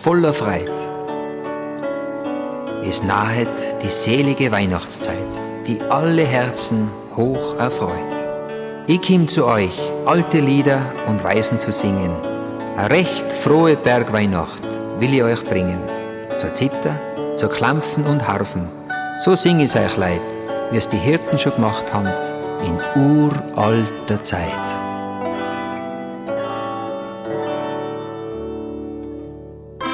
voller Freude. Es nahet die selige Weihnachtszeit, die alle Herzen hoch erfreut. Ich komm zu euch, alte Lieder und Weisen zu singen. Eine recht frohe Bergweihnacht will ich euch bringen. Zur Zither, zur Klampfen und Harfen. So sing ich's euch leid, wie es die Hirten schon gemacht haben in uralter Zeit.